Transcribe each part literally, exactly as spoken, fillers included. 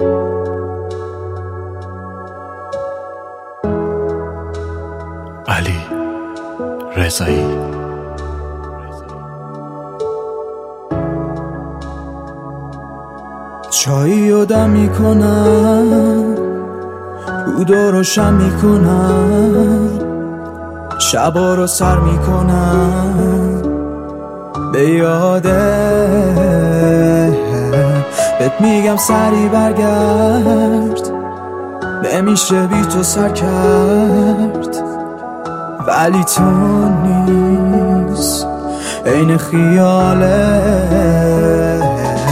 علی رضایی. چایی رو دم میکنم، رودا روشن میکنم، شبا رو سر میکنم به یاده. بهت میگم سری برگرد، نمیشه بی تو سر کرد، ولی تو نیست عین خیالت.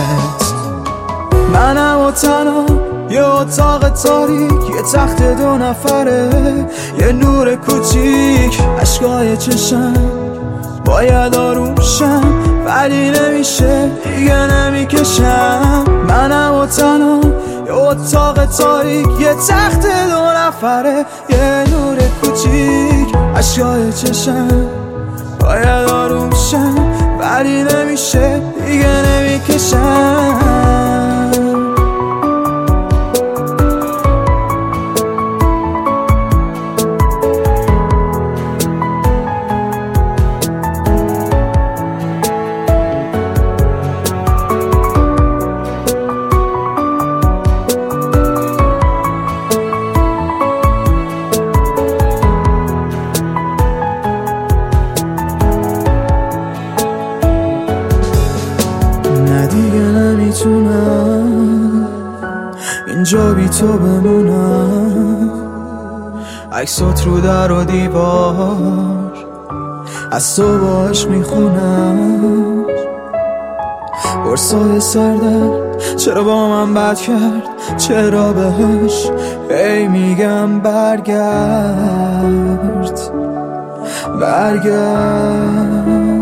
منم و تنها یه اتاق تاریک، یه تخت دو نفره، یه نور کوچیک، عشقای چشم باید آروم شم، ولی نمیشه دیگه نمیکشم. منم و تنها یه اتاق تاریک، یه تخت دو نفره، یه نور کوچیک، عشقای چشم باید آروم شم، ولی نمیشه دیگه نمیکشم. دیگه نمیتونم اینجا بی تو بمونم، عکسات رو در و دیوار از تو باش میخونم. برسای سردر چرا با من بد کرد، چرا بهش ای میگم برگرد برگرد.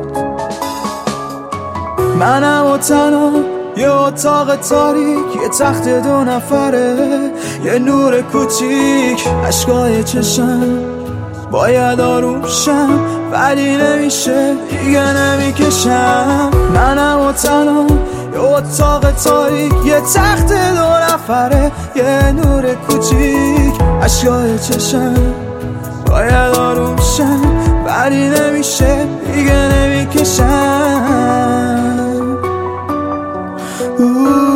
منم و تنها یه اتاق تاریک، یه تخت دو نفره، یه نور کوچیک، عشقای چشم باید آروم شم، ولی نمیشه دیگه نمیکشم. منم و تنها یه اتاق تاریک، یه تخت دو نفره، یه نور کوچیک، عشقای چشم باید آروم شم، ولی نمیشه دیگه نمیکشم. Ooh.